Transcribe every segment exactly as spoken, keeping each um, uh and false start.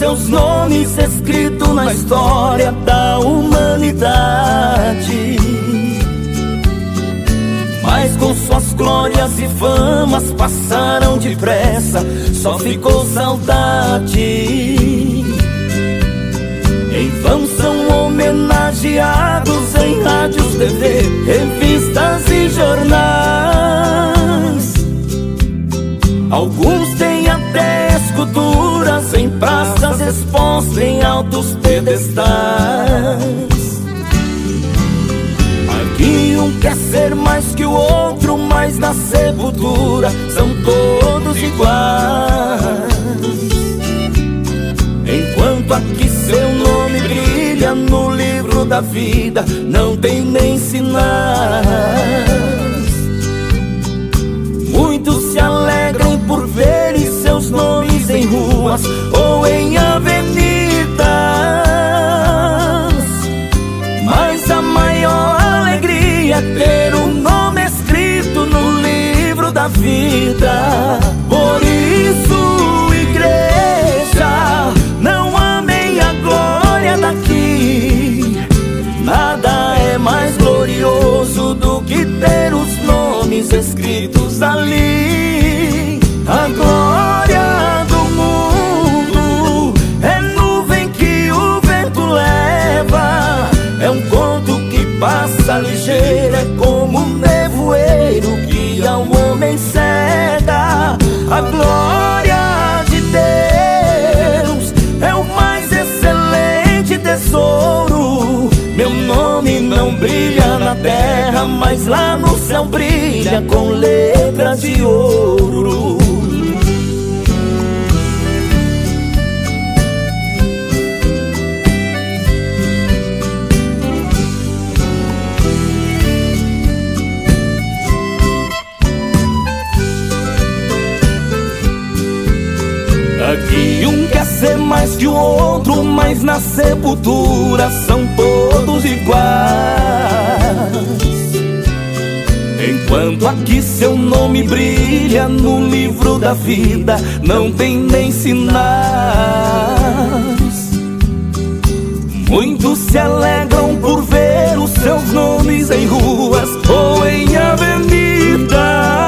seus nomes escritos na história da humanidade. Mas com suas glórias e famas passaram depressa, só ficou saudade. Em vão são homenageados em rádios, T V, revistas e jornais. Alguns têm até esculturas em praças expostas em altos pedestais. Aqui um quer ser mais que o outro, mas na sepultura são todos iguais. Enquanto aqui seu nome brilha no livro da vida, não tem nem sinais. Muitos se alegram por verem seus nomes em ruas ou em avenidas, mas a maior alegria é ter o nome escrito no livro da vida. Por isso, igreja, não amem a glória daqui. Nada é mais glorioso do que ter os nomes escritos ali. A glória do mundo é nuvem que o vento leva, é um conto que passa ligeiro, é como um nevoeiro que ao homem cega. A glória de Deus é o mais excelente tesouro. Meu nome não brilha na terra, mas lá no céu brilha com letras de ouro. Aqui um quer ser mais que o outro, mas na sepultura são todos iguais. Enquanto aqui seu nome brilha no livro da vida, não tem nem sinais. Muitos se alegram por ver os seus nomes em ruas ou em avenidas,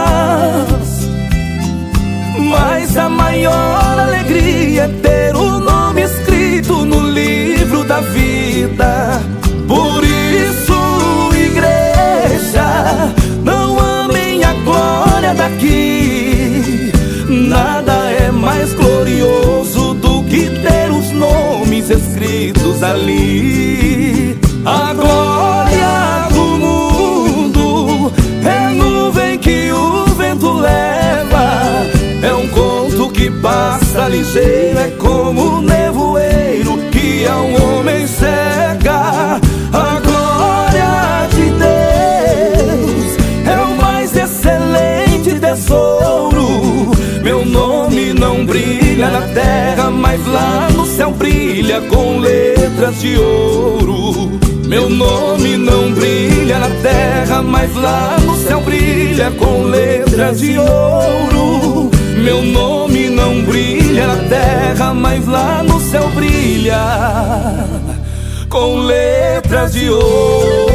mas a maior alegria é ter o nome escrito no livro da vida. Por isso, igreja, não amem a glória daqui. Nada é mais glorioso do que ter os nomes escritos ali. A glória do mundo é nuvem que o vento leva, é um conto que passa ligeiro, é como um nevoeiro que a um homem cega. A glória de Deus é o mais excelente tesouro. Meu nome não brilha na terra, mas lá no céu brilha com letras de ouro. Meu nome não brilha na terra, mas lá no céu brilha com letras de ouro. Meu nome não brilha na terra, mas lá no céu brilha com letras de ouro.